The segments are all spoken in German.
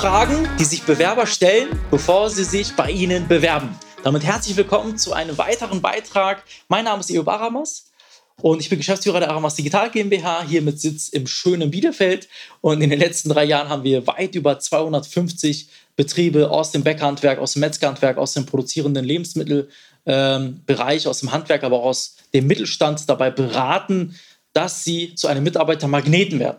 Fragen, die sich Bewerber stellen, bevor sie sich bei Ihnen bewerben. Damit herzlich willkommen zu einem weiteren Beitrag. Mein Name ist Eyob Aramas und ich bin Geschäftsführer der Aramas Digital GmbH, hier mit Sitz im schönen Bielefeld. Und in den letzten 3 Jahren haben wir weit über 250 Betriebe aus dem Bäckerhandwerk, aus dem Metzgerhandwerk, aus dem produzierenden Lebensmittelbereich, aus dem Handwerk, aber auch aus dem Mittelstand dabei beraten, dass sie zu einem Mitarbeitermagneten werden.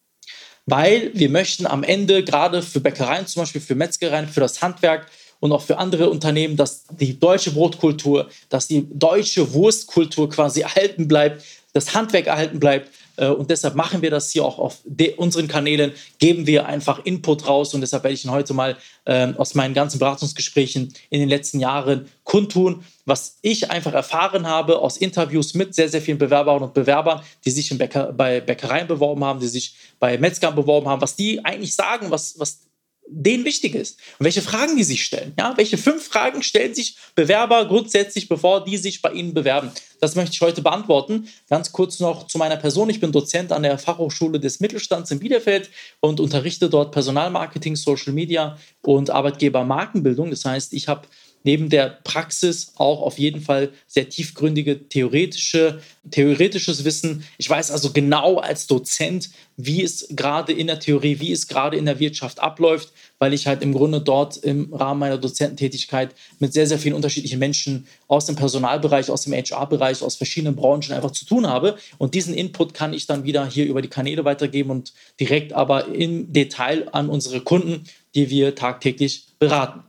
Weil wir möchten am Ende, gerade für Bäckereien zum Beispiel, für Metzgereien, für das Handwerk und auch für andere Unternehmen, dass die deutsche Brotkultur, dass die deutsche Wurstkultur quasi erhalten bleibt, das Handwerk erhalten bleibt. Und deshalb machen wir das hier auch auf unseren Kanälen, geben wir einfach Input raus. Und deshalb werde ich Ihnen heute mal aus meinen ganzen Beratungsgesprächen in den letzten Jahren kundtun, was ich einfach erfahren habe aus Interviews mit sehr, sehr vielen Bewerberinnen und Bewerbern, die sich bei Bäckereien beworben haben, die sich bei Metzgern beworben haben, was die eigentlich sagen, was denen wichtig ist und welche Fragen die sich stellen. Ja? Welche 5 Fragen stellen sich Bewerber grundsätzlich, bevor die sich bei Ihnen bewerben? Das möchte ich heute beantworten. Ganz kurz noch zu meiner Person. Ich bin Dozent an der Fachhochschule des Mittelstands in Bielefeld und unterrichte dort Personalmarketing, Social Media und Arbeitgebermarkenbildung. Das heißt, ich habe neben der Praxis auch auf jeden Fall sehr tiefgründige theoretisches Wissen. Ich weiß also genau als Dozent, wie es gerade in der Theorie, wie es gerade in der Wirtschaft abläuft, weil ich halt im Grunde dort im Rahmen meiner Dozententätigkeit mit sehr, sehr vielen unterschiedlichen Menschen aus dem Personalbereich, aus dem HR-Bereich, aus verschiedenen Branchen einfach zu tun habe. Und diesen Input kann ich dann wieder hier über die Kanäle weitergeben und direkt aber im Detail an unsere Kunden, die wir tagtäglich beraten.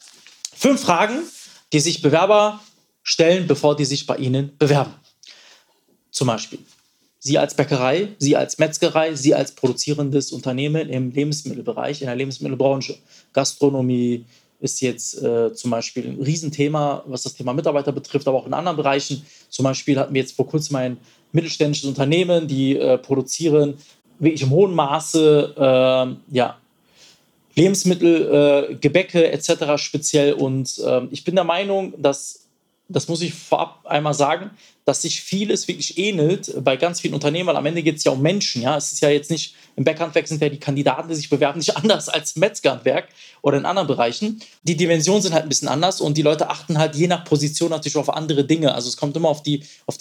5 Fragen, die sich Bewerber stellen, bevor die sich bei Ihnen bewerben. Zum Beispiel, Sie als Bäckerei, Sie als Metzgerei, Sie als produzierendes Unternehmen im Lebensmittelbereich, in der Lebensmittelbranche. Gastronomie ist jetzt zum Beispiel ein Riesenthema, was das Thema Mitarbeiter betrifft, aber auch in anderen Bereichen. Zum Beispiel hatten wir jetzt vor kurzem ein mittelständisches Unternehmen, die produzieren wirklich im hohen Maße Lebensmittel, Gebäcke etc. speziell. Und ich bin der Meinung, das muss ich vorab einmal sagen, dass sich vieles wirklich ähnelt bei ganz vielen Unternehmen, weil am Ende geht es ja um Menschen. Ja? Es ist ja jetzt nicht, im Bäckerhandwerk sind ja die Kandidaten, die sich bewerben, nicht anders als im Metzgerhandwerk oder in anderen Bereichen. Die Dimensionen sind halt ein bisschen anders und die Leute achten halt je nach Position natürlich auf andere Dinge. Also es kommt immer auf die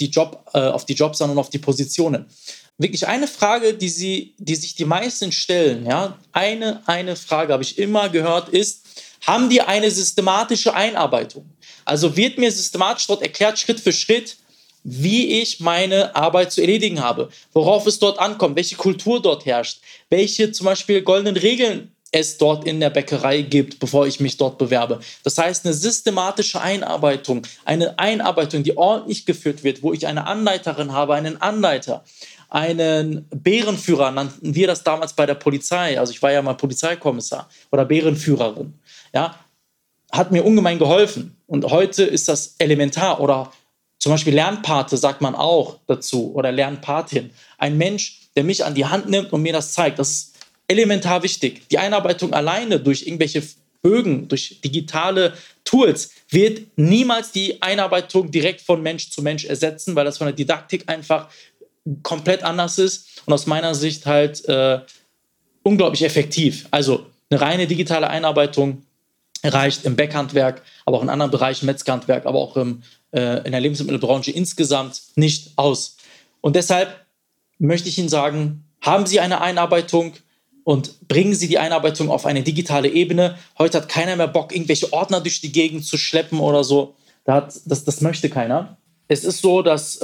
Jobs an und auf die Positionen. Wirklich eine Frage, die sich die meisten stellen, ja, eine Frage habe ich immer gehört, ist: Haben die eine systematische Einarbeitung? Also wird mir systematisch dort erklärt, Schritt für Schritt, wie ich meine Arbeit zu erledigen habe, worauf es dort ankommt, welche Kultur dort herrscht, welche zum Beispiel goldenen Regeln es dort in der Bäckerei gibt, bevor ich mich dort bewerbe. Das heißt, eine systematische Einarbeitung, eine Einarbeitung, die ordentlich geführt wird, wo ich eine Anleiterin habe, einen Anleiter, einen Bärenführer, nannten wir das damals bei der Polizei. Also ich war ja mal Polizeikommissar oder Bärenführerin. Ja, hat mir ungemein geholfen. Und heute ist das elementar. Oder zum Beispiel Lernpate sagt man auch dazu oder Lernpatin. Ein Mensch, der mich an die Hand nimmt und mir das zeigt. Das ist elementar wichtig. Die Einarbeitung alleine durch irgendwelche Bögen, durch digitale Tools wird niemals die Einarbeitung direkt von Mensch zu Mensch ersetzen, weil das von der Didaktik einfach komplett anders ist und aus meiner Sicht halt unglaublich effektiv. Also eine reine digitale Einarbeitung reicht im Bäckerhandwerk, aber auch in anderen Bereichen, Metzgerhandwerk, aber auch in der Lebensmittelbranche insgesamt nicht aus. Und deshalb möchte ich Ihnen sagen, haben Sie eine Einarbeitung und bringen Sie die Einarbeitung auf eine digitale Ebene. Heute hat keiner mehr Bock, irgendwelche Ordner durch die Gegend zu schleppen oder so. Das möchte keiner. Es ist so, dass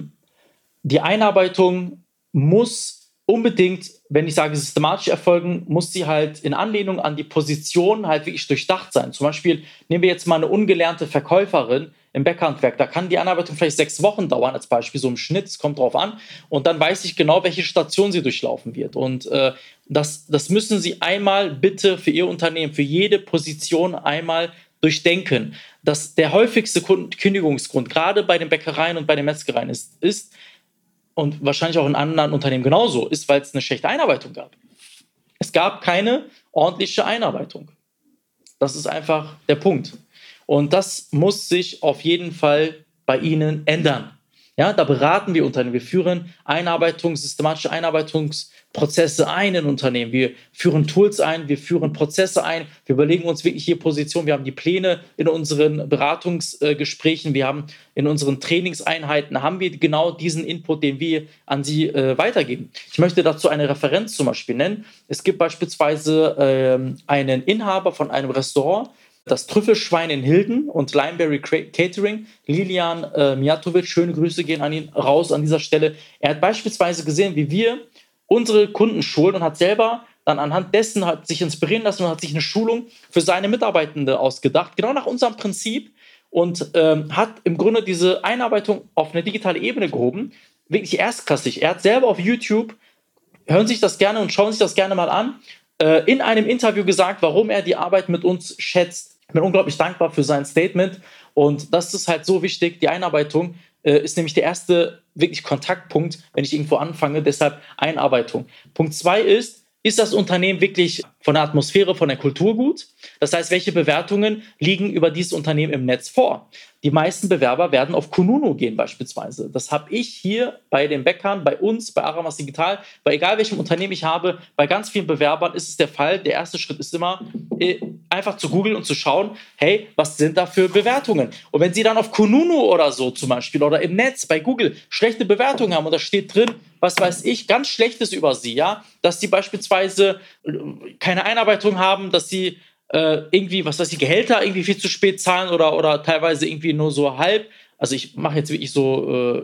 die Einarbeitung muss unbedingt, wenn ich sage systematisch erfolgen, muss sie halt in Anlehnung an die Position halt wirklich durchdacht sein. Zum Beispiel nehmen wir jetzt mal eine ungelernte Verkäuferin im Bäckerhandwerk. Da kann die Einarbeitung vielleicht 6 Wochen dauern als Beispiel, so im Schnitt, es kommt drauf an. Und dann weiß ich genau, welche Station sie durchlaufen wird. Und das müssen Sie einmal bitte für Ihr Unternehmen, für jede Position einmal durchdenken. Dass der häufigste Kündigungsgrund, gerade bei den Bäckereien und bei den Metzgereien ist und wahrscheinlich auch in anderen Unternehmen genauso, ist, weil es eine schlechte Einarbeitung gab. Es gab keine ordentliche Einarbeitung. Das ist einfach der Punkt. Und das muss sich auf jeden Fall bei Ihnen ändern. Ja, da beraten wir Unternehmen. Wir führen systematische Einarbeitungsprozesse Prozesse ein in Unternehmen, wir führen Tools ein, wir führen Prozesse ein, wir überlegen uns wirklich hier Position, wir haben die Pläne in unseren Beratungsgesprächen, wir haben in unseren Trainingseinheiten, haben wir genau diesen Input, den wir an Sie weitergeben. Ich möchte dazu eine Referenz zum Beispiel nennen. Es gibt beispielsweise einen Inhaber von einem Restaurant, das Trüffelschwein in Hilden und Limeberry Catering, Lilian Mijatovic, schöne Grüße gehen an ihn raus an dieser Stelle. Er hat beispielsweise gesehen, wie wir unsere Kunden schulen und hat selber dann anhand dessen hat sich inspirieren lassen und hat sich eine Schulung für seine Mitarbeitende ausgedacht, genau nach unserem Prinzip und hat im Grunde diese Einarbeitung auf eine digitale Ebene gehoben, wirklich erstklassig. Er hat selber auf YouTube, hören sich das gerne und schauen sich das gerne mal an, in einem Interview gesagt, warum er die Arbeit mit uns schätzt. Ich bin unglaublich dankbar für sein Statement und das ist halt so wichtig. Die Einarbeitung ist nämlich der erste wirklich Kontaktpunkt, wenn ich irgendwo anfange, deshalb Einarbeitung. Punkt 2 ist das Unternehmen wirklich von der Atmosphäre, von der Kultur gut? Das heißt, welche Bewertungen liegen über dieses Unternehmen im Netz vor? Die meisten Bewerber werden auf Kununu gehen beispielsweise. Das habe ich hier bei den Bäckern, bei uns, bei Aramas Digital, bei egal welchem Unternehmen ich habe, bei ganz vielen Bewerbern ist es der Fall. Der erste Schritt ist immer, einfach zu googeln und zu schauen, hey, was sind da für Bewertungen? Und wenn Sie dann auf Kununu oder so zum Beispiel oder im Netz bei Google schlechte Bewertungen haben und da steht drin, was weiß ich, ganz Schlechtes über Sie, ja, dass Sie beispielsweise keine Einarbeitung haben, dass Sie irgendwie, was weiß ich, Gehälter irgendwie viel zu spät zahlen oder teilweise irgendwie nur so halb. Also ich mache jetzt wirklich so,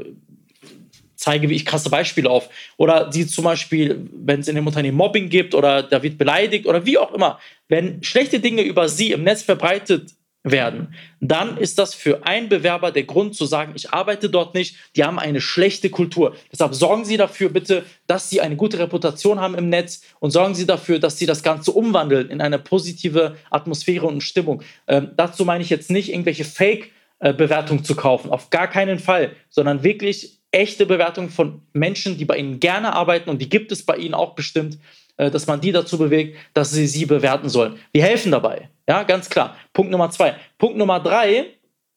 zeige wie ich krasse Beispiele auf. Oder die zum Beispiel, wenn es in dem Unternehmen Mobbing gibt oder da wird beleidigt oder wie auch immer, wenn schlechte Dinge über Sie im Netz verbreitet werden, dann ist das für einen Bewerber der Grund zu sagen, ich arbeite dort nicht, die haben eine schlechte Kultur. Deshalb sorgen Sie dafür bitte, dass Sie eine gute Reputation haben im Netz und sorgen Sie dafür, dass Sie das Ganze umwandeln in eine positive Atmosphäre und Stimmung. Dazu meine ich jetzt nicht, irgendwelche Fake-Bewertungen zu kaufen, auf gar keinen Fall, sondern wirklich echte Bewertungen von Menschen, die bei Ihnen gerne arbeiten und die gibt es bei Ihnen auch bestimmt, dass man die dazu bewegt, dass sie bewerten sollen. Wir helfen dabei, ja, ganz klar. Punkt Nummer 2. Punkt Nummer 3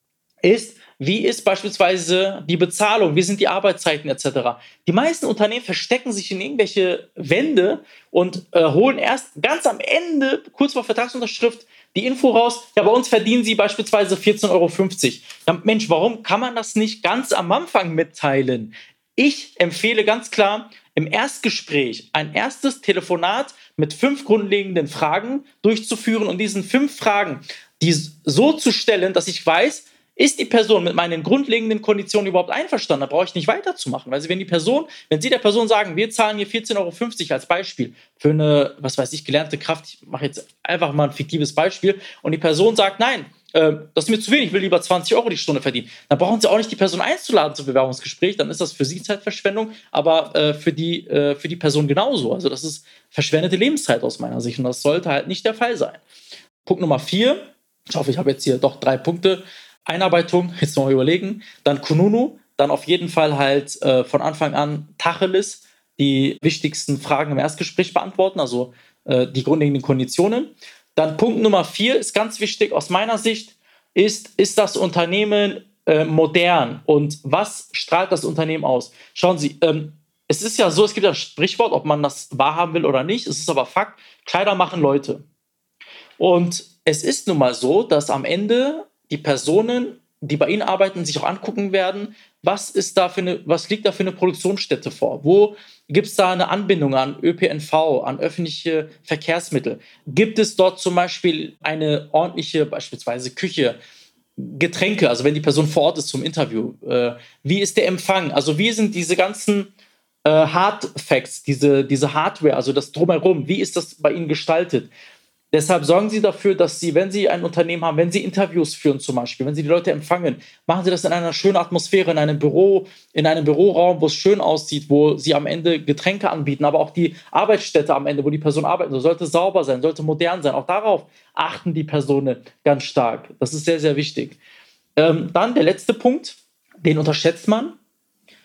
ist, wie ist beispielsweise die Bezahlung, wie sind die Arbeitszeiten etc. Die meisten Unternehmen verstecken sich in irgendwelche Wände und holen erst ganz am Ende, kurz vor Vertragsunterschrift, die Info raus, ja, bei uns verdienen sie beispielsweise 14,50 €. Ja, Mensch, warum kann man das nicht ganz am Anfang mitteilen? Ich empfehle ganz klar, im Erstgespräch ein erstes Telefonat mit 5 grundlegenden Fragen durchzuführen und diesen 5 Fragen, die so zu stellen, dass ich weiß, ist die Person mit meinen grundlegenden Konditionen überhaupt einverstanden? Da brauche ich nicht weiterzumachen. Weil wenn Sie der Person sagen, wir zahlen hier 14,50 € als Beispiel für eine, was weiß ich, gelernte Kraft, ich mache jetzt einfach mal ein fiktives Beispiel, und die Person sagt, nein, das ist mir zu wenig, ich will lieber 20 € die Stunde verdienen. Dann brauchen Sie auch nicht die Person einzuladen zum Bewerbungsgespräch, dann ist das für Sie Zeitverschwendung, aber für die Person genauso. Also das ist verschwendete Lebenszeit aus meiner Sicht und das sollte halt nicht der Fall sein. Punkt Nummer 4, ich hoffe, ich habe jetzt hier doch 3 Punkte. Einarbeitung, jetzt noch mal überlegen, dann Kununu, dann auf jeden Fall halt von Anfang an Tacheles, die wichtigsten Fragen im Erstgespräch beantworten, also die grundlegenden Konditionen. Dann Punkt Nummer 4 ist ganz wichtig aus meiner Sicht, ist das Unternehmen modern und was strahlt das Unternehmen aus? Schauen Sie, es ist ja so, es gibt ein Sprichwort, ob man das wahrhaben will oder nicht, es ist aber Fakt, Kleider machen Leute. Und es ist nun mal so, dass am Ende die Personen, die bei Ihnen arbeiten, sich auch angucken werden, was liegt da für eine Produktionsstätte vor? Wo gibt es da eine Anbindung an ÖPNV, an öffentliche Verkehrsmittel? Gibt es dort zum Beispiel eine ordentliche, beispielsweise Küche, Getränke, also wenn die Person vor Ort ist zum Interview? Wie ist der Empfang? Also wie sind diese ganzen Hard Facts, diese Hardware, also das Drumherum, wie ist das bei Ihnen gestaltet? Deshalb sorgen Sie dafür, dass Sie, wenn Sie ein Unternehmen haben, wenn Sie Interviews führen zum Beispiel, wenn Sie die Leute empfangen, machen Sie das in einer schönen Atmosphäre, in einem Büro, in einem Büroraum, wo es schön aussieht, wo Sie am Ende Getränke anbieten, aber auch die Arbeitsstätte am Ende, wo die Person arbeitet, sollte sauber sein, sollte modern sein. Auch darauf achten die Personen ganz stark. Das ist sehr, sehr wichtig. Dann der letzte Punkt, den unterschätzt man.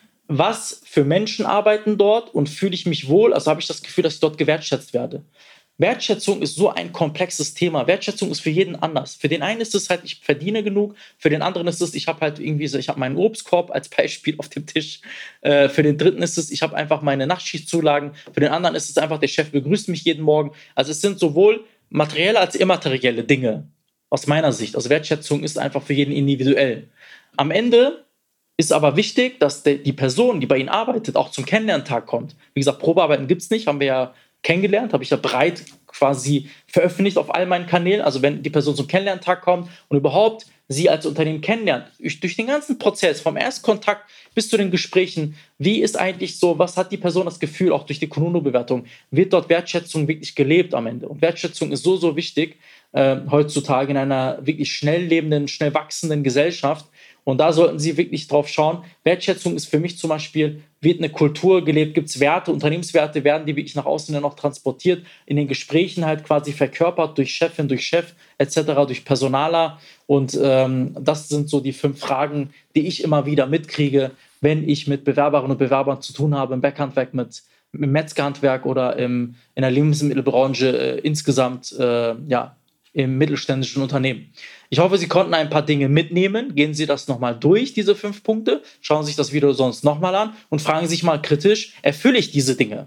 Was für Menschen arbeiten dort und fühle ich mich wohl? Also habe ich das Gefühl, dass ich dort gewertschätzt werde. Wertschätzung ist so ein komplexes Thema. Wertschätzung ist für jeden anders. Für den einen ist es halt, ich verdiene genug. Für den anderen ist es, ich habe halt irgendwie so, ich habe meinen Obstkorb als Beispiel auf dem Tisch. Für den dritten ist es, ich habe einfach meine Nachtschichtzulagen. Für den anderen ist es einfach, der Chef begrüßt mich jeden Morgen. Also es sind sowohl materielle als immaterielle Dinge aus meiner Sicht. Also Wertschätzung ist einfach für jeden individuell. Am Ende ist aber wichtig, dass die Person, die bei Ihnen arbeitet, auch zum Kennenlerntag kommt. Wie gesagt, Probearbeiten gibt es nicht, haben wir ja kennengelernt, habe ich ja breit quasi veröffentlicht auf all meinen Kanälen. Also wenn die Person zum Kennenlerntag kommt und überhaupt Sie als Unternehmen kennenlernt, durch den ganzen Prozess, vom Erstkontakt bis zu den Gesprächen, wie ist eigentlich so, was hat die Person das Gefühl, auch durch die Kununu-Bewertung, wird dort Wertschätzung wirklich gelebt am Ende? Und Wertschätzung ist so, so wichtig heutzutage in einer wirklich schnell lebenden, schnell wachsenden Gesellschaft. Und da sollten Sie wirklich drauf schauen. Wertschätzung ist für mich zum Beispiel, wird eine Kultur gelebt, gibt es Werte, Unternehmenswerte, werden die wirklich nach außen dann auch transportiert, in den Gesprächen halt quasi verkörpert durch Chefin, durch Chef etc., durch Personaler. Und das sind so die 5 Fragen, die ich immer wieder mitkriege, wenn ich mit Bewerberinnen und Bewerbern zu tun habe, im Backhandwerk, im Metzgerhandwerk oder in der Lebensmittelbranche insgesamt, ja, im mittelständischen Unternehmen. Ich hoffe, Sie konnten ein paar Dinge mitnehmen. Gehen Sie das nochmal durch, diese 5 Punkte. Schauen Sie sich das Video sonst nochmal an und fragen sich mal kritisch, erfülle ich diese Dinge?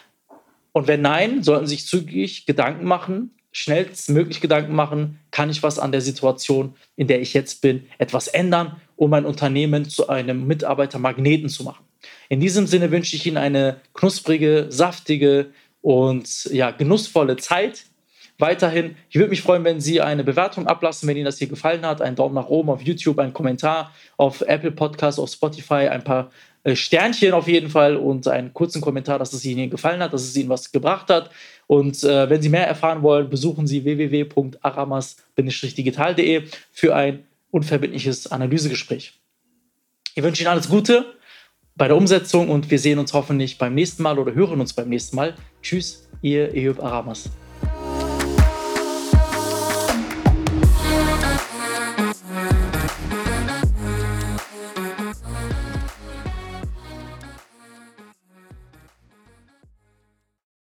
Und wenn nein, sollten Sie sich zügig Gedanken machen, schnellstmöglich Gedanken machen, kann ich was an der Situation, in der ich jetzt bin, etwas ändern, um mein Unternehmen zu einem Mitarbeitermagneten zu machen. In diesem Sinne wünsche ich Ihnen eine knusprige, saftige und ja, genussvolle Zeit. Weiterhin, ich würde mich freuen, wenn Sie eine Bewertung ablassen, wenn Ihnen das hier gefallen hat. Einen Daumen nach oben auf YouTube, einen Kommentar auf Apple Podcasts, auf Spotify, ein paar Sternchen auf jeden Fall und einen kurzen Kommentar, dass es Ihnen gefallen hat, dass es Ihnen was gebracht hat. Und wenn Sie mehr erfahren wollen, besuchen Sie www.aramas-digital.de für ein unverbindliches Analysegespräch. Ich wünsche Ihnen alles Gute bei der Umsetzung und wir sehen uns hoffentlich beim nächsten Mal oder hören uns beim nächsten Mal. Tschüss, Ihr Eyüp Aramas.